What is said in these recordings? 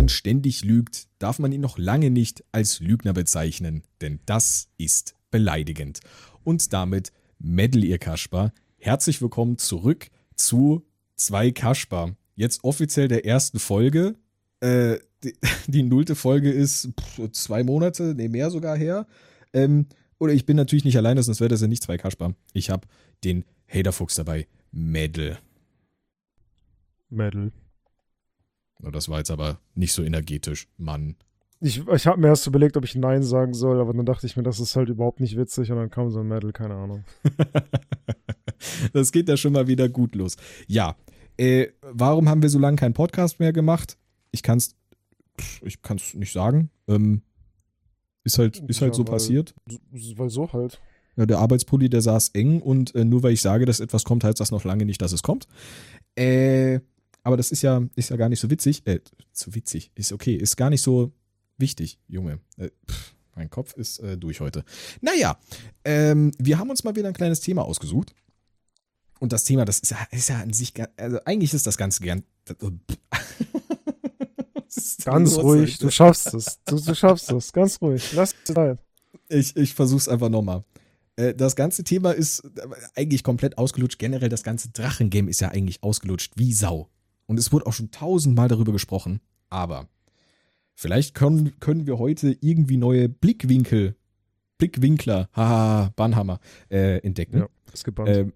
jemand ständig lügt, darf man ihn noch lange nicht als Lügner bezeichnen, denn das ist beleidigend. Und damit Mädel, ihr Kasper, herzlich willkommen zurück zu 2 Kasper. Jetzt offiziell der ersten Folge. Die 0. Folge ist 2 Monate, mehr sogar her. Oder ich bin natürlich nicht alleine, sonst wäre das ja nicht 2 Kasper. Ich habe den Haterfuchs dabei, Mädel. Das war jetzt aber nicht so energetisch, Mann. Ich habe mir erst überlegt, ob ich Nein sagen soll, aber dann dachte ich mir, das ist halt überhaupt nicht witzig und dann kam so ein Mädel, keine Ahnung. Das geht ja schon mal wieder gut los. Ja, warum haben wir so lange keinen Podcast mehr gemacht? Ich kann's nicht sagen. Ist halt so passiert. Weil so halt. Ja, der Arbeitspulli, der saß eng und nur weil ich sage, dass etwas kommt, heißt das noch lange nicht, dass es kommt. Aber das ist ja gar nicht so witzig. Ist okay, ist gar nicht so wichtig, Junge. Mein Kopf ist durch heute. Naja, wir haben uns mal wieder ein kleines Thema ausgesucht. Und das Thema, das ist ja an sich, also eigentlich ist das Ganze gern. Ganz ruhig, du schaffst es. Du schaffst es, ganz ruhig. Lass es sein. Ich versuch's einfach nochmal. Das ganze Thema ist eigentlich komplett ausgelutscht. Generell das ganze Drachengame ist ja eigentlich ausgelutscht wie Sau. Und es wurde auch schon 1000-mal darüber gesprochen. Aber vielleicht können wir heute irgendwie neue Blickwinkler, Bannhammer, entdecken. Ja, ist gebannt.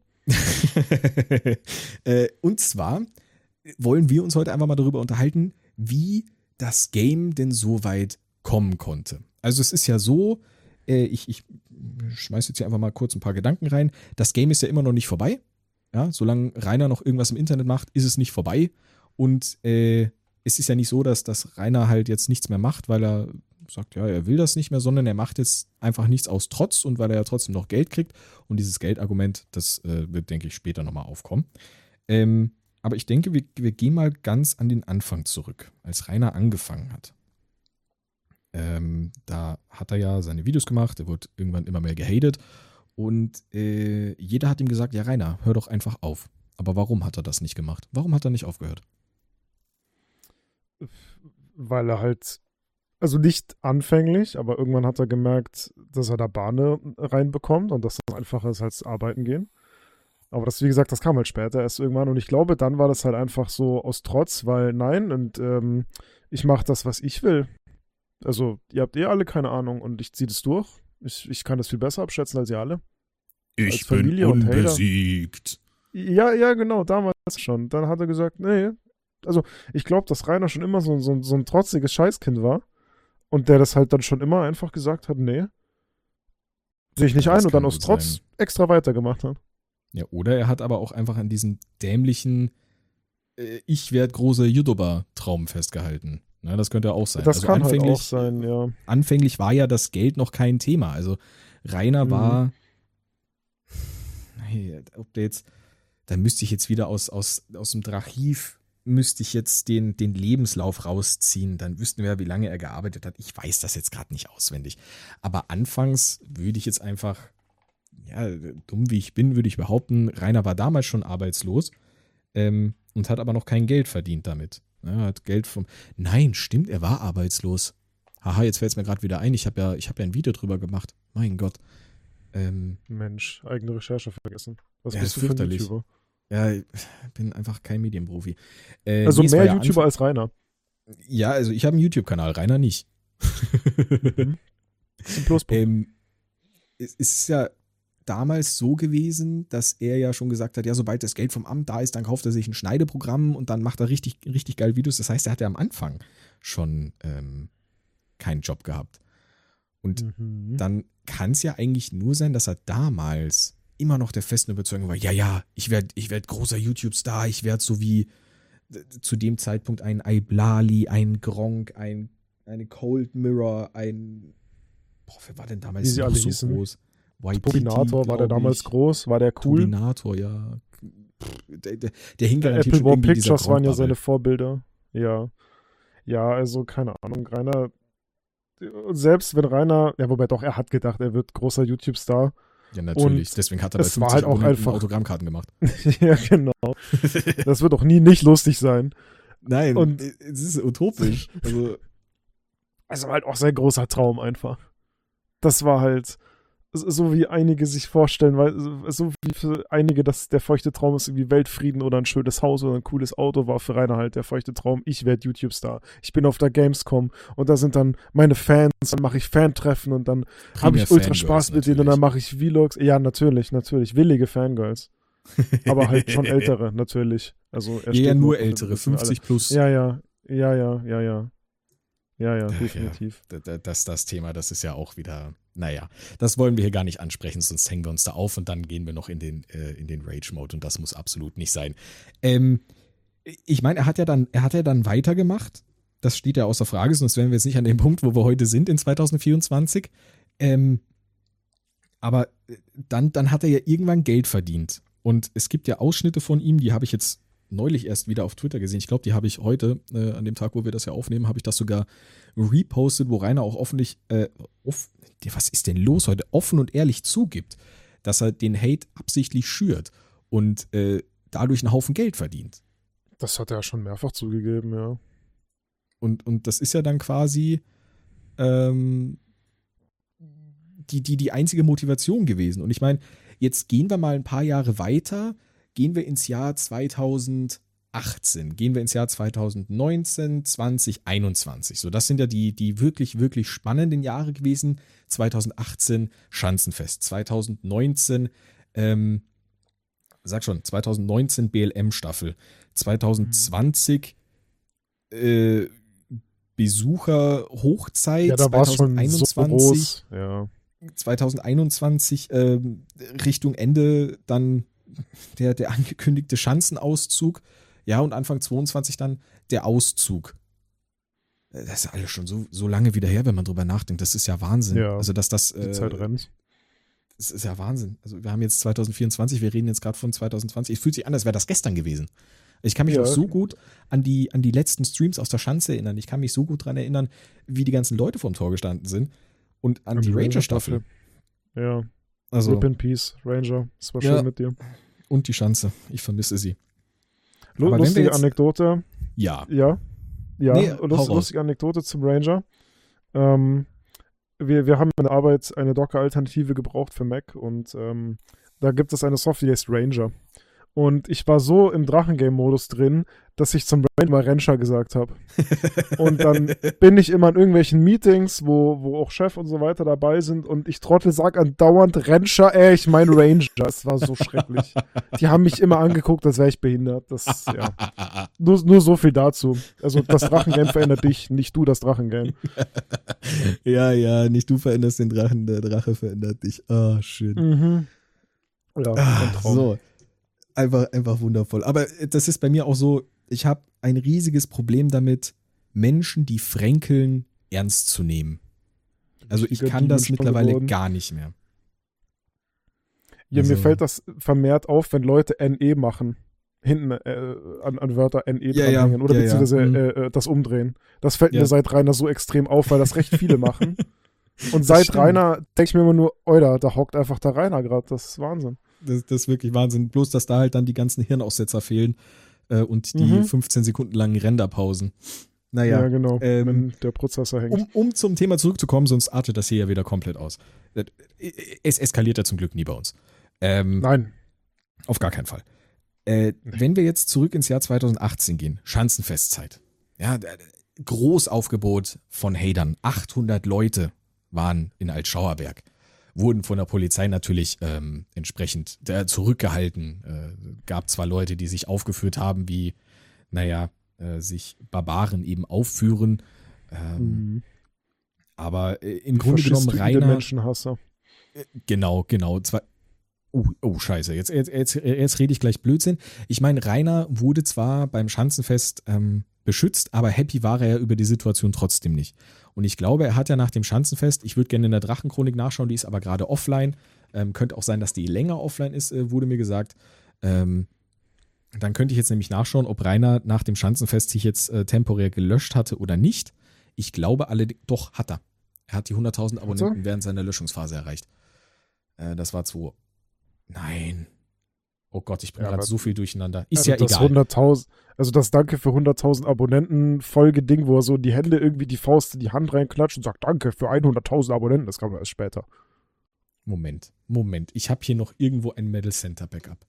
Und zwar wollen wir uns heute einfach mal darüber unterhalten, wie das Game denn so weit kommen konnte. Also es ist ja so, ich schmeiße jetzt hier einfach mal kurz ein paar Gedanken rein. Das Game ist ja immer noch nicht vorbei. Ja, solange Rainer noch irgendwas im Internet macht, ist es nicht vorbei. Und es ist ja nicht so, dass Rainer halt jetzt nichts mehr macht, weil er sagt, ja, er will das nicht mehr, sondern er macht jetzt einfach nichts aus Trotz und weil er ja trotzdem noch Geld kriegt. Und dieses Geldargument, das wird, denke ich, später nochmal aufkommen. Aber ich denke, wir gehen mal ganz an den Anfang zurück, als Rainer angefangen hat. Da hat er ja seine Videos gemacht, er wurde irgendwann immer mehr gehatet. Und jeder hat ihm gesagt, ja Rainer, hör doch einfach auf. Aber warum hat er das nicht gemacht? Warum hat er nicht aufgehört? Weil er halt, also nicht anfänglich, aber irgendwann hat er gemerkt, dass er da Bahne reinbekommt und dass es einfacher ist als arbeiten gehen. Aber das, wie gesagt, das kam halt später erst irgendwann. Und ich glaube, dann war das halt einfach so aus Trotz, weil nein, und ich mache das, was ich will. Also, ihr habt alle keine Ahnung und ich ziehe das durch. Ich kann das viel besser abschätzen als ihr alle. Ich bin unbesiegt. Ja, genau, damals schon. Dann hat er gesagt, nee. Also, ich glaube, dass Rainer schon immer so ein trotziges Scheißkind war. Und der das halt dann schon immer einfach gesagt hat, nee. Sehe ich nicht ein und dann aus Trotz extra weitergemacht hat. Ja, oder er hat aber auch einfach an diesem dämlichen ich werde großer YouTuber-Traum festgehalten. Na, das könnte auch sein. Das kann halt auch sein, ja. Anfänglich war ja das Geld noch kein Thema. Also Rainer war, ob der jetzt, da müsste ich jetzt wieder aus dem Archiv, müsste ich jetzt den Lebenslauf rausziehen. Dann wüssten wir ja, wie lange er gearbeitet hat. Ich weiß das jetzt gerade nicht auswendig. Aber anfangs würde ich jetzt einfach, ja, dumm wie ich bin, würde ich behaupten, Rainer war damals schon arbeitslos und hat aber noch kein Geld verdient damit. Ja, hat Geld Nein, stimmt, er war arbeitslos. Haha, jetzt fällt es mir gerade wieder ein. Ich hab ja ein Video drüber gemacht. Mein Gott. Mensch, eigene Recherche vergessen. Was ja, bist du für ein YouTuber? Ja, ich bin einfach kein Medienprofi. Also mehr YouTuber als Rainer. Ja, also ich habe einen YouTube-Kanal, Rainer nicht. Das ist ein Pluspunkt. Es ist ja damals so gewesen, dass er ja schon gesagt hat, ja, sobald das Geld vom Amt da ist, dann kauft er sich ein Schneideprogramm und dann macht er richtig, richtig geil Videos. Das heißt, er hat ja am Anfang schon keinen Job gehabt. Und dann kann es ja eigentlich nur sein, dass er damals immer noch der festen Überzeugung war, ja, ich werd großer YouTube-Star, ich werde so wie zu dem Zeitpunkt ein Iblali, ein Gronk, eine Cold Mirror, wer war denn damals noch so hießen? Groß? Topinator, war der damals groß? War der cool? Topinator, ja. Der hing garantiert Apple schon War irgendwie Pictures waren ja Gronk-Bubble. seine Vorbilder. Ja. Ja, also keine Ahnung, Rainer, selbst wenn Rainer, ja, wobei doch, er hat gedacht, er wird großer YouTube-Star. Ja, natürlich. Und deswegen hat er bei es 50 war halt auch Abonnenten einfach Autogrammkarten gemacht. Ja, genau. Das wird auch nie nicht lustig sein. Nein, Und es ist utopisch. also halt auch sehr großer Traum einfach. Das war halt so, wie einige sich vorstellen, weil so wie für einige der feuchte Traum ist irgendwie Weltfrieden oder ein schönes Haus oder ein cooles Auto, war für Rainer halt der feuchte Traum, ich werde YouTube-Star. Ich bin auf der Gamescom und da sind dann meine Fans, dann mache ich Fan-Treffen und dann habe ich ultra Spaß mit denen und dann mache ich Vlogs. Ja, natürlich, willige Fangirls. Aber halt schon ältere, natürlich. Also er ja, steht nur noch, ältere, 50 plus. Ja, definitiv. Das Thema, das ist ja auch wieder, naja, das wollen wir hier gar nicht ansprechen, sonst hängen wir uns da auf und dann gehen wir noch in den Rage-Mode und das muss absolut nicht sein. Ich meine, er hat ja dann weitergemacht, das steht ja außer Frage, sonst wären wir jetzt nicht an dem Punkt, wo wir heute sind in 2024. Aber dann hat er ja irgendwann Geld verdient und es gibt ja Ausschnitte von ihm, die habe ich jetzt neulich erst wieder auf Twitter gesehen. Ich glaube, die habe ich heute, an dem Tag, wo wir das ja aufnehmen, habe ich das sogar repostet, wo Rainer auch was ist denn los heute, offen und ehrlich zugibt, dass er den Hate absichtlich schürt und dadurch einen Haufen Geld verdient. Das hat er ja schon mehrfach zugegeben, ja. Und das ist ja dann quasi die einzige Motivation gewesen. Und ich meine, jetzt gehen wir mal ein paar Jahre weiter, gehen wir ins Jahr 2018, gehen wir ins Jahr 2019, 2021. So, das sind ja die wirklich, wirklich spannenden Jahre gewesen. 2018 Schanzenfest, 2019, 2019 BLM-Staffel, 2020 Besucher-Hochzeit, Ja, da war es schon 2021, so groß. Ja. 2021 Richtung Ende dann der angekündigte Schanzenauszug, ja, und Anfang 22 dann der Auszug. Das ist alles schon so lange wieder her, wenn man drüber nachdenkt. Das ist ja Wahnsinn. Ja, also, dass das. Die Zeit rennt. Das ist ja Wahnsinn. Also, wir haben jetzt 2024, wir reden jetzt gerade von 2020. Es fühlt sich an, als wäre das gestern gewesen. Ich kann mich noch so gut an die letzten Streams aus der Schanze erinnern. Ich kann mich so gut daran erinnern, wie die ganzen Leute vorm Tor gestanden sind. Und an die Ranger-Staffel. Ja. Also, Rip in Peace, Ranger. Es war schön mit dir. Und die Schanze. Ich vermisse sie. Lustige Anekdote. Ja. Nee, lustige Anekdote zum Ranger. Wir haben in der Arbeit eine Docker-Alternative gebraucht für Mac und da gibt es eine Software, die heißt Ranger. Und ich war so im Drachengame-Modus drin, dass ich zum Ranger mal Ranger gesagt habe. Und dann bin ich immer in irgendwelchen Meetings, wo auch Chef und so weiter dabei sind und ich Trottel sag andauernd Ranger, ich meine Ranger. Es war so schrecklich. Die haben mich immer angeguckt, als wäre ich behindert. Das, ja. Nur so viel dazu. Also das Drachengame verändert dich, nicht du das Drachengame. Ja, nicht du veränderst den Drachen, der Drache verändert dich. Ah, schön. Mhm. Ja, ein Traum. So. Einfach wundervoll. Aber das ist bei mir auch so, ich habe ein riesiges Problem damit, Menschen, die fränkeln, ernst zu nehmen. Also ich kann das mittlerweile gar nicht mehr. Ja, mir fällt das vermehrt auf, wenn Leute NE machen. Hinten an Wörter NE dranhängen. Oder beziehungsweise das umdrehen. Das fällt mir seit Rainer so extrem auf, weil das recht viele machen. Und seit Rainer denke ich mir immer nur, da hockt einfach der Rainer gerade. Das ist Wahnsinn. Das ist wirklich Wahnsinn. Bloß, dass da halt dann die ganzen Hirnaussetzer fehlen und die 15 Sekunden langen Renderpausen. Naja. Ja, genau, wenn der Prozessor hängt. Um zum Thema zurückzukommen, sonst artet das hier ja wieder komplett aus. Es eskaliert ja zum Glück nie bei uns. Nein. Auf gar keinen Fall. Wenn wir jetzt zurück ins Jahr 2018 gehen, Schanzenfestzeit. Ja, Großaufgebot von Hatern. 800 Leute waren in Altschauerberg. Wurden von der Polizei natürlich entsprechend zurückgehalten. Gab zwar Leute, die sich aufgeführt haben, wie, sich Barbaren eben aufführen. Aber im Grunde genommen Rainer. Menschenhasser. Genau. Scheiße. Jetzt rede ich gleich Blödsinn. Ich meine, Rainer wurde zwar beim Schanzenfest beschützt, aber happy war er ja über die Situation trotzdem nicht. Und ich glaube, er hat ja nach dem Schanzenfest, ich würde gerne in der Drachenchronik nachschauen, die ist aber gerade offline. Könnte auch sein, dass die länger offline ist, wurde mir gesagt. Dann könnte ich jetzt nämlich nachschauen, ob Rainer nach dem Schanzenfest sich jetzt temporär gelöscht hatte oder nicht. Ich glaube, doch, hat er. Er hat die 100.000 Abonnenten während seiner Löschungsphase erreicht. Das war Nein. Oh Gott, ich bringe Ja, gerade aber- so viel durcheinander. Ist Also ja das egal. 100.000, also das Danke für 100.000 Abonnenten Folgeding, wo er so die Hände irgendwie die Faust in die Hand reinklatscht und sagt, danke für 100.000 Abonnenten, das kam erst später. Moment. Ich habe hier noch irgendwo ein Medal Center Backup.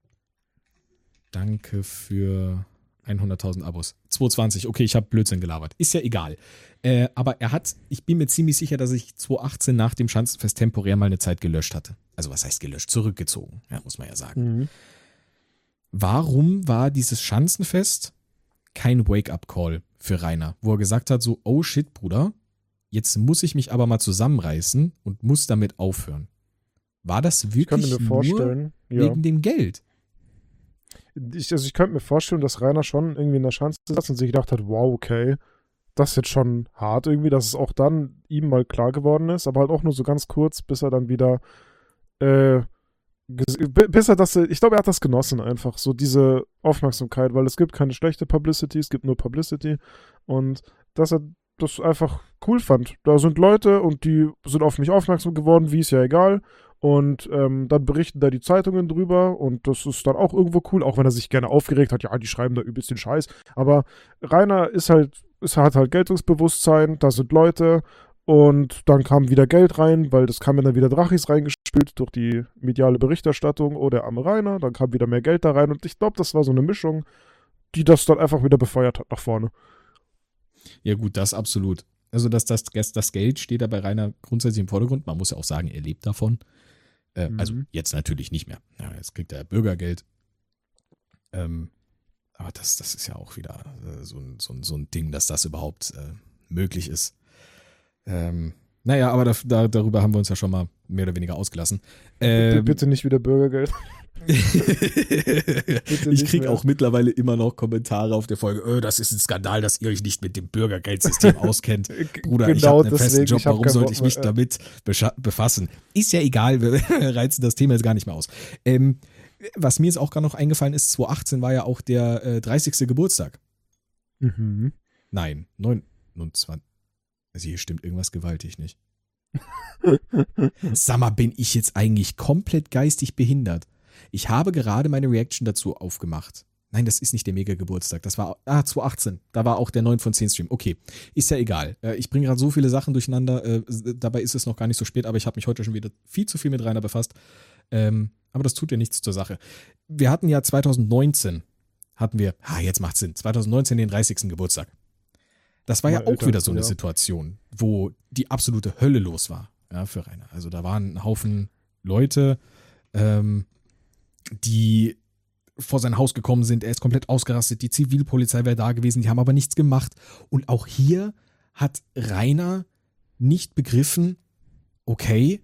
Danke für 100.000 Abos. 220, okay, ich habe Blödsinn gelabert. Ist ja egal. Aber ich bin mir ziemlich sicher, dass ich 2018 nach dem Schanzenfest temporär mal eine Zeit gelöscht hatte. Also was heißt gelöscht? Zurückgezogen, ja, muss man ja sagen. Mhm. Warum war dieses Schanzenfest kein Wake-up-Call für Rainer, wo er gesagt hat so, oh shit, Bruder, jetzt muss ich mich aber mal zusammenreißen und muss damit aufhören. War das Ich könnte wirklich mir nur vorstellen, ja. wegen dem Geld? Ich könnte mir vorstellen, dass Rainer schon irgendwie in der Schanze saß und sich gedacht hat, wow, okay, das ist jetzt schon hart irgendwie, dass es auch dann ihm mal klar geworden ist, aber halt auch nur so ganz kurz, bis er dann wieder, ich glaube, er hat das genossen einfach, so diese Aufmerksamkeit, weil es gibt keine schlechte Publicity, es gibt nur Publicity und dass er das einfach cool fand. Da sind Leute und die sind auf mich aufmerksam geworden, wie ist ja egal. Und dann berichten da die Zeitungen drüber und das ist dann auch irgendwo cool, auch wenn er sich gerne aufgeregt hat, ja, die schreiben da übelst den Scheiß. Aber Rainer hat halt Geltungsbewusstsein, da sind Leute und dann kam wieder Geld rein, weil das kam dann wieder Drachis reingespült durch die mediale Berichterstattung, oh, der arme Rainer, dann kam wieder mehr Geld da rein und ich glaube, das war so eine Mischung, die das dann einfach wieder befeuert hat nach vorne. Ja gut, das absolut. Also das Geld steht da bei Rainer grundsätzlich im Vordergrund. Man muss ja auch sagen, er lebt davon. Also jetzt natürlich nicht mehr. Ja, jetzt kriegt er Bürgergeld. Aber das ist ja auch wieder so ein Ding, dass das überhaupt möglich ist. Naja, aber darüber haben wir uns ja schon mal mehr oder weniger ausgelassen. Bitte nicht wieder Bürgergeld. Ich kriege auch mittlerweile immer noch Kommentare auf der Folge, das ist ein Skandal, dass ihr euch nicht mit dem Bürgergeldsystem auskennt. Bruder, ich habe einen festen Job, warum sollte ich mich damit befassen? Ist ja egal, wir reizen das Thema jetzt gar nicht mehr aus. Was mir jetzt auch gerade noch eingefallen ist, 2018 war ja auch der 30. Geburtstag. Mhm. Nein, 29. Also hier stimmt irgendwas gewaltig nicht. Sag mal, bin ich jetzt eigentlich komplett geistig behindert? Ich habe gerade meine Reaction dazu aufgemacht. Nein, das ist nicht der Mega-Geburtstag. Das war 2018. Da war auch der 9 von 10 Stream. Okay, ist ja egal. Ich bringe gerade so viele Sachen durcheinander. Dabei ist es noch gar nicht so spät, aber ich habe mich heute schon wieder viel zu viel mit Rainer befasst. Aber das tut ja nichts zur Sache. Wir hatten ja 2019, jetzt macht Sinn, 2019 den 30. Geburtstag. Das war ja auch wieder so eine Situation, wo die absolute Hölle los war, ja, für Rainer. Also da waren ein Haufen Leute, die vor sein Haus gekommen sind. Er ist komplett ausgerastet. Die Zivilpolizei wäre da gewesen. Die haben aber nichts gemacht. Und auch hier hat Rainer nicht begriffen, okay,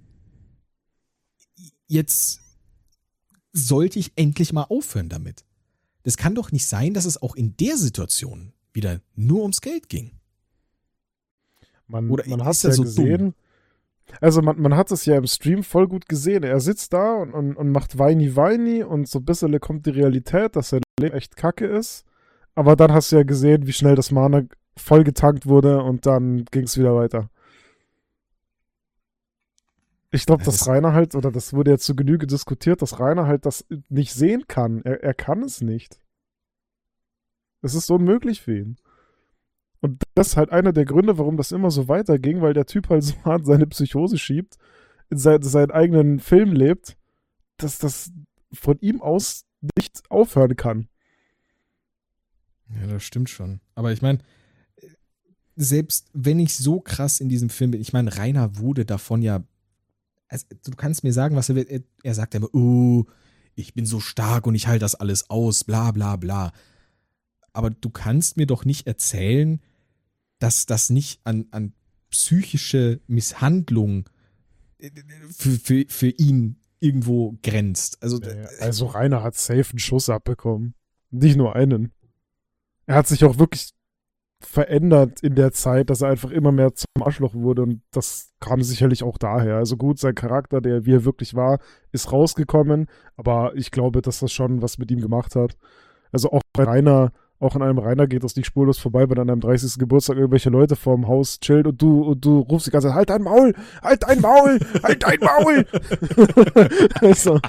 jetzt sollte ich endlich mal aufhören damit. Das kann doch nicht sein, dass es auch in der Situation wieder nur ums Geld ging. Man ist hat es er ja so gesehen. dumm? Also man hat es ja im Stream voll gut gesehen. Er sitzt da und macht Weini und so ein bisschen kommt die Realität, dass sein Leben echt kacke ist. Aber dann hast du ja gesehen, wie schnell das Mana voll getankt wurde und dann ging es wieder weiter. Ich glaube, dass Rainer halt, oder das wurde ja zu Genüge diskutiert, dass Rainer halt das nicht sehen kann. Er kann es nicht. Es ist unmöglich für ihn. Und das ist halt einer der Gründe, warum das immer so weiterging, weil der Typ halt so hart seine Psychose schiebt, in seinen eigenen Film lebt, dass das von ihm aus nicht aufhören kann. Ja, das stimmt schon. Aber ich meine, selbst wenn ich so krass in diesem Film bin, ich meine, Rainer wurde davon ja, also du kannst mir sagen, was er sagt immer, ich bin so stark und ich halte das alles aus, bla bla bla. Aber du kannst mir doch nicht erzählen, dass das nicht an psychische Misshandlung für ihn irgendwo grenzt. Also Rainer hat safe einen Schuss abbekommen. Nicht nur einen. Er hat sich auch wirklich verändert in der Zeit, dass er einfach immer mehr zum Arschloch wurde und das kam sicherlich auch daher. Also gut, sein Charakter, wie er wirklich war, ist rausgekommen, aber ich glaube, dass das schon was mit ihm gemacht hat. Also auch bei Rainer auch an einem Rainer geht das nicht spurlos vorbei, wenn an einem 30. Geburtstag irgendwelche Leute vorm Haus chillt und du rufst die ganze Zeit, halt dein Maul, halt dein Maul, halt dein Maul. Also,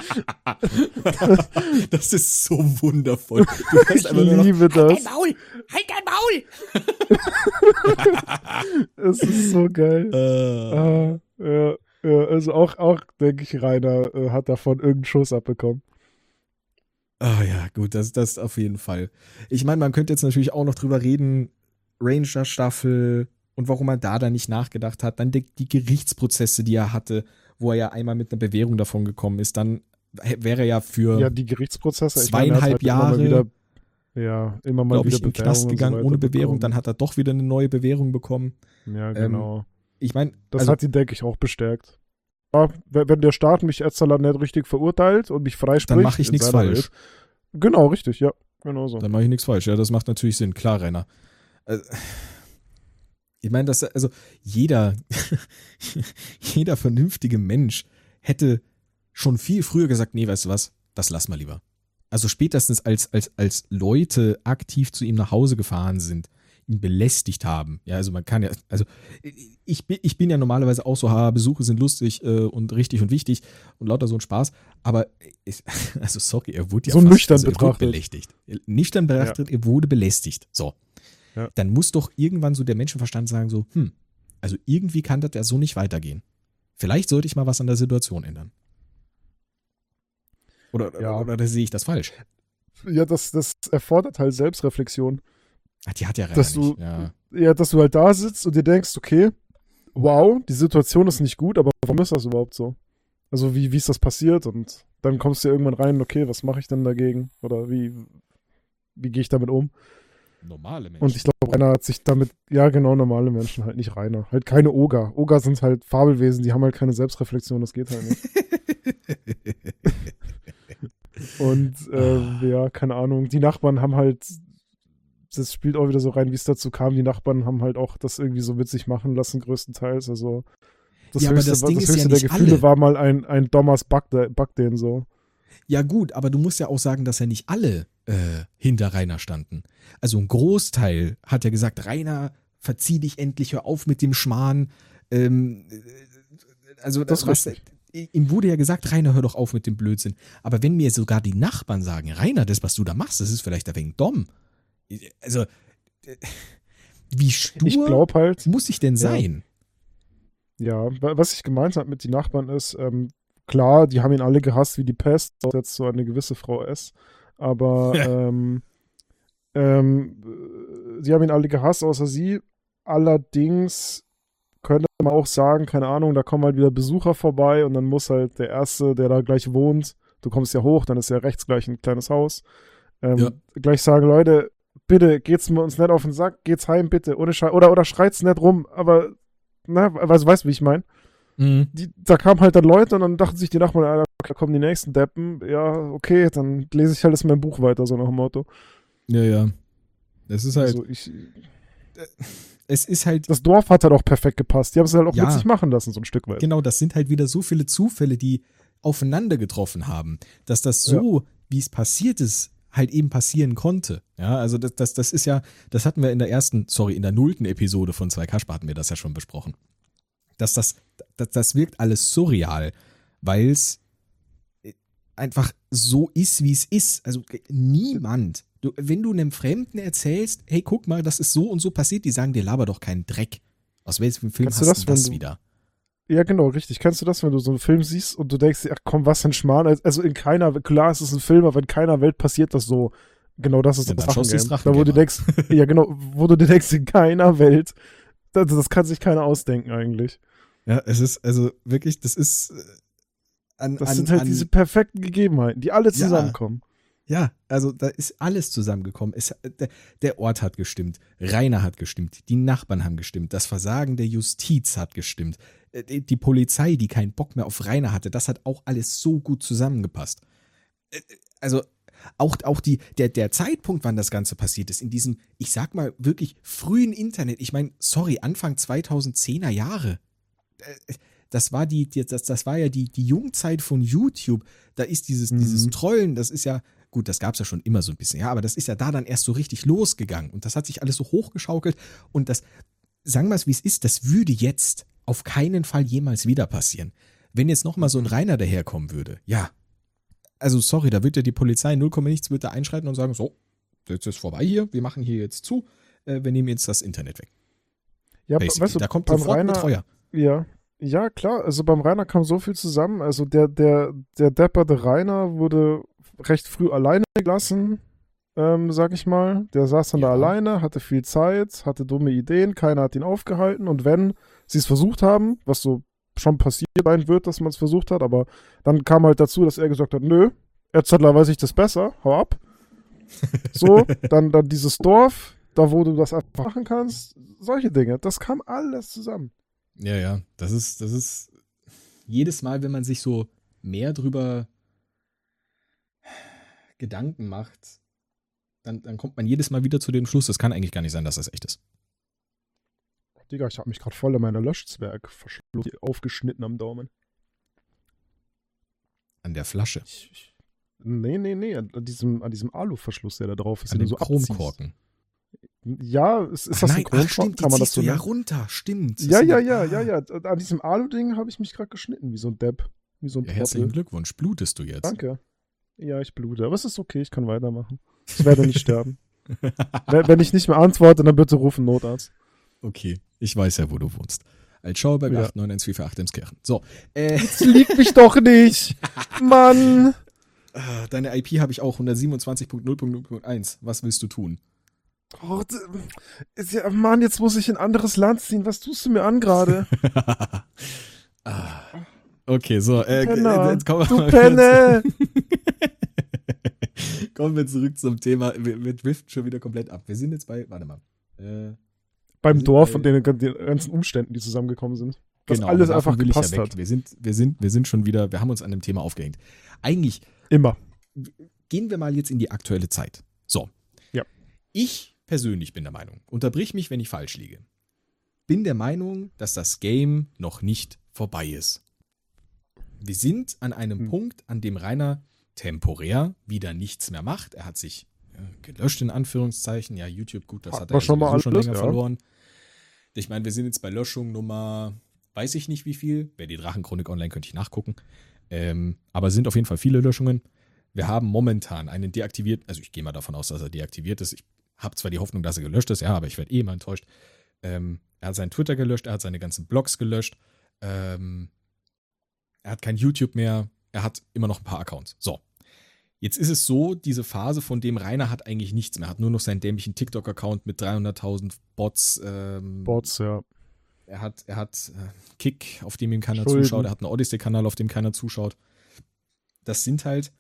das ist so wundervoll. Ich liebe das. Halt dein Maul! Es ist so geil. Ja, also auch denke ich, Rainer hat davon irgendeinen Schuss abbekommen. Ah ja, gut, das auf jeden Fall. Ich meine, man könnte jetzt natürlich auch noch drüber reden, Ranger-Staffel und warum man da nicht nachgedacht hat. Dann die Gerichtsprozesse, die er hatte, wo er ja einmal mit einer Bewährung davon gekommen ist. Dann wäre er ja für die Gerichtsprozesse, 2,5 Jahre immer mal wieder in den Knast gegangen ohne Bewährung. Dann hat er doch wieder eine neue Bewährung bekommen. Ja, genau. Ich meine, das hat ihn, denke ich, auch bestärkt. Ja, wenn der Staat mich jetzt nicht richtig verurteilt und mich freispricht, dann mache ich nichts falsch. Genau, richtig, ja, genau so. Dann mache ich nichts falsch. Ja, das macht natürlich Sinn. Klar, Rainer. Ich meine, jeder vernünftige Mensch hätte schon viel früher gesagt, nee, weißt du was, das lass mal lieber. Also spätestens als Leute aktiv zu ihm nach Hause gefahren sind, ihn belästigt haben. Ja, also man kann ja, also ich bin ja normalerweise auch so, Besuche sind lustig und richtig und wichtig und lauter so ein Spaß, aber sorry, er wurde ja so nüchtern betrachtet. Belästigt. Nüchtern betrachtet, er wurde belästigt. So. Ja. Dann muss doch irgendwann so der Menschenverstand sagen so, also irgendwie kann das ja so nicht weitergehen. Vielleicht sollte ich mal was an der Situation ändern. Oder sehe ich das falsch? Ja, das erfordert halt Selbstreflexion. Ach, die hat ja dass du, dass du halt da sitzt und dir denkst, okay, wow, die Situation ist nicht gut, aber warum ist das überhaupt so? Also wie ist das passiert? Und dann kommst du ja irgendwann rein, okay, was mache ich denn dagegen? Oder wie gehe ich damit um? Normale Menschen. Und ich glaube, Rainer hat sich damit, ja genau, normale Menschen, halt nicht Rainer. Halt keine Oger. Oger sind halt Fabelwesen, die haben halt keine Selbstreflexion, das geht halt nicht. Und keine Ahnung, die Nachbarn haben halt, das spielt auch wieder so rein, wie es dazu kam, die Nachbarn haben halt auch das irgendwie so witzig machen lassen, größtenteils. Also das höchste der Gefühle alle. War mal ein Dommers Backden so. Ja gut, aber du musst ja auch sagen, dass ja nicht alle hinter Rainer standen. Also ein Großteil hat ja gesagt, Rainer, verzieh dich endlich, hör auf mit dem Schmarrn. Also das ihm wurde ja gesagt, Rainer, hör doch auf mit dem Blödsinn. Aber wenn mir sogar die Nachbarn sagen, Rainer, das, was du da machst, das ist vielleicht ein wenig dumm. Also, wie stur muss ich denn sein? Ja, was ich gemeint habe mit den Nachbarn ist, klar, die haben ihn alle gehasst wie die Pest, jetzt so eine gewisse Frau S. Aber sie haben ihn alle gehasst, außer sie. Allerdings könnte man auch sagen, keine Ahnung, da kommen halt wieder Besucher vorbei und dann muss halt der Erste, der da gleich wohnt, du kommst ja hoch, dann ist ja rechts gleich ein kleines Haus, gleich sagen, Leute, bitte, geht's mir uns nicht auf den Sack, geht's heim, bitte, oder schreit's nicht rum, aber, weißt du, wie ich meine? Mhm. Da kamen halt dann Leute und dann dachten sich die Nachbarn, Alter, da kommen die nächsten Deppen, ja, okay, dann lese ich halt das in meinem Buch weiter, so nach dem Motto. Ja. Das ist halt. Also es ist halt. Das Dorf hat halt auch perfekt gepasst. Die haben es halt auch mit sich machen lassen, so ein Stück weit. Genau, das sind halt wieder so viele Zufälle, die aufeinander getroffen haben, dass das so, wie es passiert ist, halt eben passieren konnte. Ja, also das ist ja, das hatten wir in der 0. Episode von 2 Kasper hatten wir das ja schon besprochen. Das wirkt alles surreal, weil es einfach so ist, wie es ist. Also niemand, wenn du einem Fremden erzählst, hey, guck mal, das ist so und so passiert, die sagen dir, laber doch keinen Dreck. Aus welchem Film hast du das wieder? Ja, genau, richtig. Kennst du das, wenn du so einen Film siehst und du denkst, ach komm, was für ein Schmarrn. Also in keiner, klar, es ist ein Film, aber in keiner Welt passiert das so. Genau, das ist das Drachengame. Da, wo du denkst, ja genau, wo du dir denkst, in keiner Welt, das kann sich keiner ausdenken eigentlich. Ja, es ist, also wirklich, das ist das sind halt diese perfekten Gegebenheiten, die alle zusammenkommen. Ja, also da ist alles zusammengekommen. Der Ort hat gestimmt, Rainer hat gestimmt, die Nachbarn haben gestimmt, das Versagen der Justiz hat gestimmt, die Polizei, die keinen Bock mehr auf Rainer hatte, das hat auch alles so gut zusammengepasst. Also auch der Zeitpunkt, wann das Ganze passiert ist, in diesem, ich sag mal, wirklich frühen Internet, ich meine, sorry, Anfang 2010er Jahre, das war ja die Jungzeit von YouTube, da ist dieses Trollen, das ist ja gut, das gab es ja schon immer so ein bisschen, ja, aber das ist ja da dann erst so richtig losgegangen und das hat sich alles so hochgeschaukelt und das, sagen wir es wie es ist, das würde jetzt auf keinen Fall jemals wieder passieren. Wenn jetzt nochmal so ein Rainer daherkommen würde, ja, also sorry, da wird ja die Polizei 0, nichts, wird da einschreiten und sagen, so, jetzt ist vorbei hier, wir machen hier jetzt zu, wir nehmen jetzt das Internet weg. Ja, weißt du, da kommt sofort ein Betreuer. Ja, klar, also beim Rainer kam so viel zusammen, also der depperte Rainer wurde recht früh alleine gelassen, sag ich mal. Der saß dann da alleine, hatte viel Zeit, hatte dumme Ideen, keiner hat ihn aufgehalten und wenn sie es versucht haben, was so schon passiert sein wird, dass man es versucht hat, aber dann kam halt dazu, dass er gesagt hat, nö, Erzadler weiß ich das besser, hau ab. So, dann dieses Dorf, da wo du das einfach machen kannst, solche Dinge, das kam alles zusammen. Ja, das ist jedes Mal, wenn man sich so mehr drüber Gedanken macht, dann kommt man jedes Mal wieder zu dem Schluss, das kann eigentlich gar nicht sein, dass das echt ist. Digga, ich habe mich gerade voll in meiner Löschzwerg aufgeschnitten am Daumen. An der Flasche? Nee, an diesem Aluverschluss, der da drauf ist. An dem so Chromkorken. Ja, ist das ein Chromkorken? Kann man das so ja runter, stimmt. Ja. An diesem Alu-Ding habe ich mich gerade geschnitten, wie so ein Depp. Wie so ein herzlichen Glückwunsch. Blutest du jetzt? Danke. Ja, ich blute. Aber es ist okay, ich kann weitermachen. Ich werde nicht sterben. Wenn ich nicht mehr antworte, dann bitte rufen Notarzt. Okay, ich weiß ja, wo du wohnst. Als Schauerberg 89148 Emskirchen. So. Jetzt liegt mich doch nicht. Mann. Deine IP habe ich auch 127.0.0.1. Was willst du tun? Oh, Mann, jetzt muss ich in ein anderes Land ziehen. Was tust du mir an gerade? Okay, so. Jetzt du Penne! Kommen wir zurück zum Thema. Wir driften schon wieder komplett ab. Wir sind jetzt warte mal. Beim Dorf und den ganzen Umständen, die zusammengekommen sind. Das genau, alles einfach gepasst hat. Wir sind schon wieder, wir haben uns an dem Thema aufgehängt. Eigentlich. Immer. Gehen wir mal jetzt in die aktuelle Zeit. So. Ja. Ich persönlich bin der Meinung, unterbrich mich, wenn ich falsch liege, bin der Meinung, dass das Game noch nicht vorbei ist. Wir sind an einem Punkt, an dem Rainer temporär wieder nichts mehr macht. Er hat sich gelöscht, in Anführungszeichen. Ja, YouTube, gut, das hat er schon länger verloren. Ich meine, wir sind jetzt bei Löschung Nummer, weiß ich nicht wie viel. Wer die Drachenchronik online, könnte ich nachgucken. Aber es sind auf jeden Fall viele Löschungen. Wir haben momentan einen deaktiviert, also ich gehe mal davon aus, dass er deaktiviert ist. Ich habe zwar die Hoffnung, dass er gelöscht ist, ja, aber ich werde immer enttäuscht. Er hat seinen Twitter gelöscht, er hat seine ganzen Blogs gelöscht. Er hat kein YouTube mehr, er hat immer noch ein paar Accounts. So. Jetzt ist es so, diese Phase, von dem Rainer hat eigentlich nichts mehr. Er hat nur noch seinen dämlichen TikTok-Account mit 300.000 Bots. Bots, ja. Er hat Kick, auf dem ihm keiner zuschaut. Er hat einen Odyssey-Kanal, auf dem keiner zuschaut. Das sind halt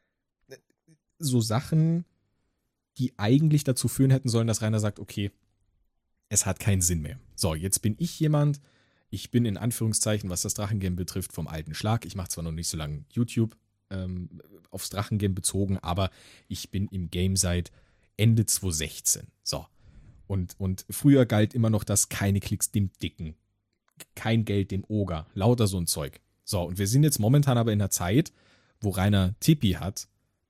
so Sachen, die eigentlich dazu führen hätten sollen, dass Rainer sagt, okay, es hat keinen Sinn mehr. So, jetzt bin ich jemand, ich bin in Anführungszeichen, was das Drachengame betrifft, vom alten Schlag. Ich mache zwar noch nicht so lange YouTube, aufs Drachengame bezogen, aber ich bin im Game seit Ende 2016. So. Und früher galt immer noch das keine Klicks dem Dicken, kein Geld dem Oger, lauter so ein Zeug. So, und wir sind jetzt momentan aber in einer Zeit, wo Rainer Tippi hat,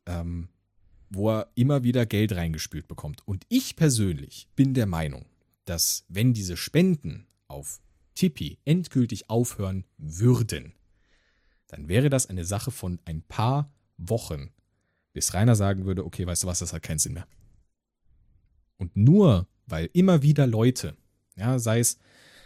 wo er immer wieder Geld reingespült bekommt. Und ich persönlich bin der Meinung, dass wenn diese Spenden auf Tippi endgültig aufhören würden, dann wäre das eine Sache von ein paar Wochen, bis Rainer sagen würde, okay, weißt du was, das hat keinen Sinn mehr. Und nur, weil immer wieder Leute, ja, sei es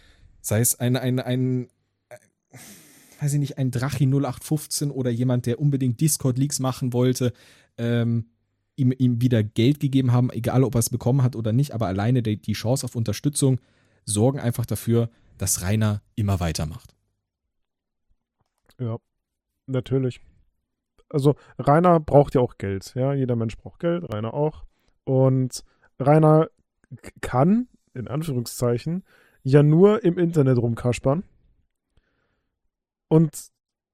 ein weiß ich nicht, ein Drachi 0815 oder jemand, der unbedingt Discord-Leaks machen wollte, ihm wieder Geld gegeben haben, egal ob er es bekommen hat oder nicht, aber alleine die Chance auf Unterstützung sorgen einfach dafür, dass Rainer immer weitermacht. Ja, natürlich. Also Rainer braucht ja auch Geld. Ja, jeder Mensch braucht Geld, Rainer auch. Und Rainer kann, in Anführungszeichen, ja nur im Internet rumkaspern. Und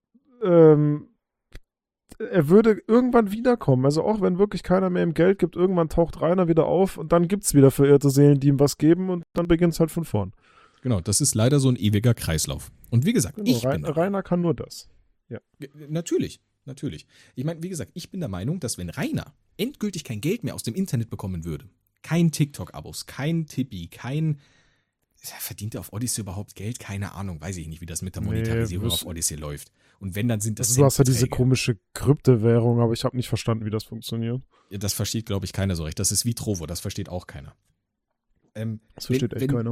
er würde irgendwann wiederkommen. Also auch wenn wirklich keiner mehr ihm Geld gibt, irgendwann taucht Rainer wieder auf und dann gibt es wieder verirrte Seelen, die ihm was geben und dann beginnt es halt von vorn. Genau, das ist leider so ein ewiger Kreislauf. Und wie gesagt, genau, Rainer kann nur das. Ja. Natürlich. natürlich. Ich meine, wie gesagt, ich bin der Meinung, dass wenn Rainer endgültig kein Geld mehr aus dem Internet bekommen würde, kein TikTok-Abos, kein Tippi, verdient er auf Odyssey überhaupt Geld? Keine Ahnung, weiß ich nicht, wie das mit der Monetarisierung auf Odyssey läuft. Und wenn, dann sind das du hast ja diese Centbeträge. komische Kryptowährung, aber ich habe nicht verstanden, wie das funktioniert. Ja, das versteht, glaube ich, keiner so recht. Das ist wie Trovo, das versteht auch keiner. Das versteht echt keiner.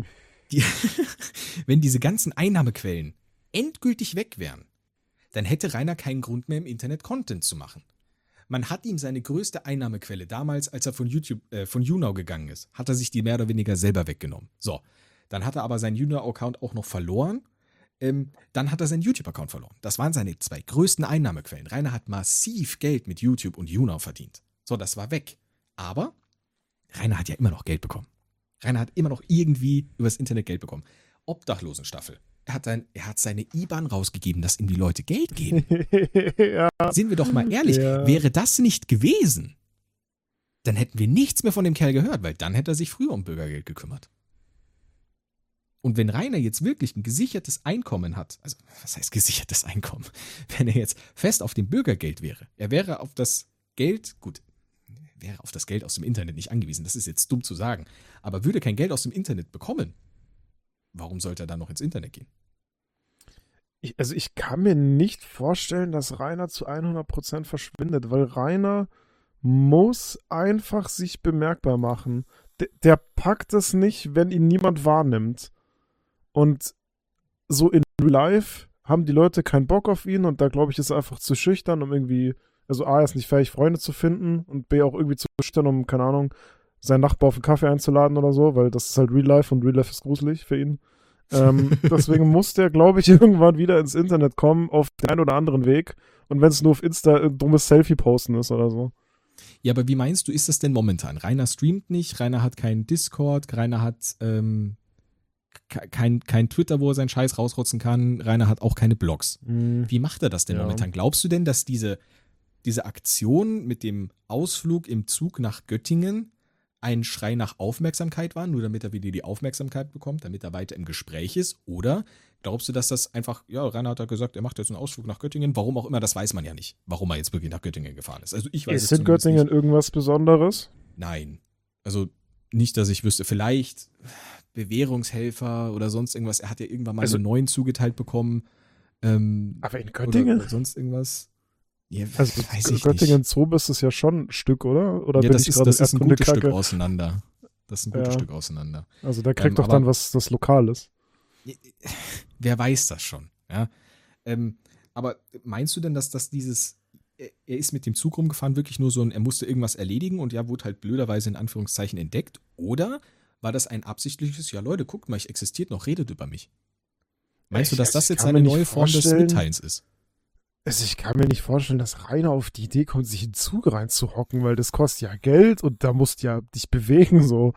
Wenn diese ganzen Einnahmequellen endgültig weg wären, dann hätte Rainer keinen Grund mehr im Internet Content zu machen. Man hat ihm seine größte Einnahmequelle damals, als er von YouNow gegangen ist, hat er sich die mehr oder weniger selber weggenommen. So, dann hat er aber seinen YouNow-Account auch noch verloren. Dann hat er seinen YouTube-Account verloren. Das waren seine 2 größten Einnahmequellen. Rainer hat massiv Geld mit YouTube und YouNow verdient. So, das war weg. Aber Rainer hat ja immer noch Geld bekommen. Rainer hat immer noch irgendwie übers Internet Geld bekommen. Obdachlosenstaffel. Er hat seine IBAN rausgegeben, dass ihm die Leute Geld geben. Ja. Sind wir doch mal ehrlich, wäre das nicht gewesen, dann hätten wir nichts mehr von dem Kerl gehört, weil dann hätte er sich früher um Bürgergeld gekümmert. Und wenn Rainer jetzt wirklich ein gesichertes Einkommen hat, also was heißt gesichertes Einkommen? Wenn er jetzt fest auf dem Bürgergeld wäre, er wäre auf das Geld, gut, wäre auf das Geld aus dem Internet nicht angewiesen, das ist jetzt dumm zu sagen, aber würde kein Geld aus dem Internet bekommen, warum sollte er dann noch ins Internet gehen? Ich kann mir nicht vorstellen, dass Rainer zu 100% verschwindet, weil Rainer muss einfach sich bemerkbar machen. Der packt es nicht, wenn ihn niemand wahrnimmt. Und so in Real Life haben die Leute keinen Bock auf ihn und da glaube ich, ist er einfach zu schüchtern, um irgendwie, also A, er ist nicht fähig, Freunde zu finden und B, auch irgendwie zu schüchtern, um, keine Ahnung, seinen Nachbar auf einen Kaffee einzuladen oder so, weil das ist halt Real Life und Real Life ist gruselig für ihn. Deswegen muss der, glaube ich, irgendwann wieder ins Internet kommen, auf den einen oder anderen Weg. Und wenn es nur auf Insta ein dummes Selfie posten ist oder so. Ja, aber wie meinst du, ist das denn momentan? Rainer streamt nicht, Rainer hat keinen Discord, Rainer hat kein Twitter, wo er seinen Scheiß rausrotzen kann, Rainer hat auch keine Blogs. Wie macht er das denn momentan? Glaubst du denn, dass diese Aktion mit dem Ausflug im Zug nach Göttingen ein Schrei nach Aufmerksamkeit war, nur damit er wieder die Aufmerksamkeit bekommt, damit er weiter im Gespräch ist? Oder glaubst du, dass das einfach, ja, Rainer hat ja gesagt, er macht jetzt einen Ausflug nach Göttingen, warum auch immer, das weiß man ja nicht, warum er jetzt wirklich nach Göttingen gefahren ist. Also ich weiß Ist in Göttingen nicht. Irgendwas Besonderes? Nein. Also nicht, dass ich wüsste, vielleicht Bewährungshelfer oder sonst irgendwas. Er hat ja irgendwann mal so 9 zugeteilt bekommen. Aber in Göttingen? Oder sonst irgendwas. Ja, also Göttingen Zoo ist es ja schon ein Stück, oder? Oder ja, bin das ist ein gutes Stück auseinander. Das ist ein gutes Stück auseinander. Also der kriegt doch dann was das Lokales. Wer weiß das schon, ja. Aber meinst du denn, dass das er ist mit dem Zug rumgefahren, wirklich nur so er musste irgendwas erledigen und ja, wurde halt blöderweise in Anführungszeichen entdeckt? Oder war das ein absichtliches, ja Leute, guckt mal, ich existiert noch, redet über mich? Meinst du, dass das jetzt eine neue Form des Mitteilens ist? Also ich kann mir nicht vorstellen, dass Rainer auf die Idee kommt, sich in den Zug reinzuhocken, weil das kostet ja Geld und da musst du ja dich bewegen, so.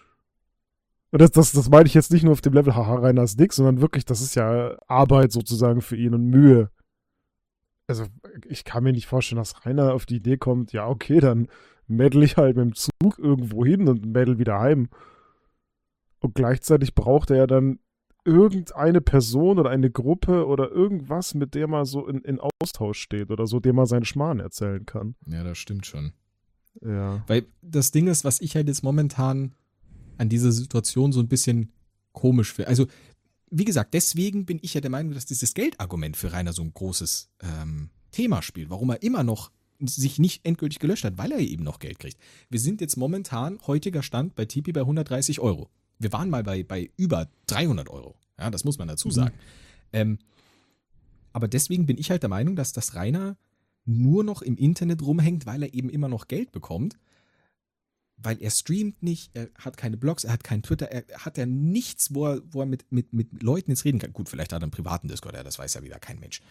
Und das meine ich jetzt nicht nur auf dem Level, haha, Rainer ist dick, sondern wirklich, das ist ja Arbeit sozusagen für ihn und Mühe. Also ich kann mir nicht vorstellen, dass Rainer auf die Idee kommt, ja okay, dann mädel ich halt mit dem Zug irgendwo hin und mädel wieder heim. Und gleichzeitig braucht er ja dann irgendeine Person oder eine Gruppe oder irgendwas, mit der man so in Austausch steht oder so, dem man seinen Schmarrn erzählen kann. Ja, das stimmt schon. Ja. Weil das Ding ist, was ich halt jetzt momentan an dieser Situation so ein bisschen komisch finde. Also, wie gesagt, deswegen bin ich ja der Meinung, dass dieses Geldargument für Rainer so ein großes Thema spielt. Warum er immer noch sich nicht endgültig gelöscht hat, weil er eben noch Geld kriegt. Wir sind jetzt momentan, heutiger Stand, bei Tipeee bei 130 Euro. Wir waren mal bei über 300 Euro. Ja, das muss man dazu sagen. Aber deswegen bin ich halt der Meinung, dass das Rainer nur noch im Internet rumhängt, weil er eben immer noch Geld bekommt. Weil er streamt nicht, er hat keine Blogs, er hat keinen Twitter, er hat ja nichts, wo er mit Leuten jetzt reden kann. Gut, vielleicht hat er einen privaten Discord, ja, das weiß ja wieder kein Mensch.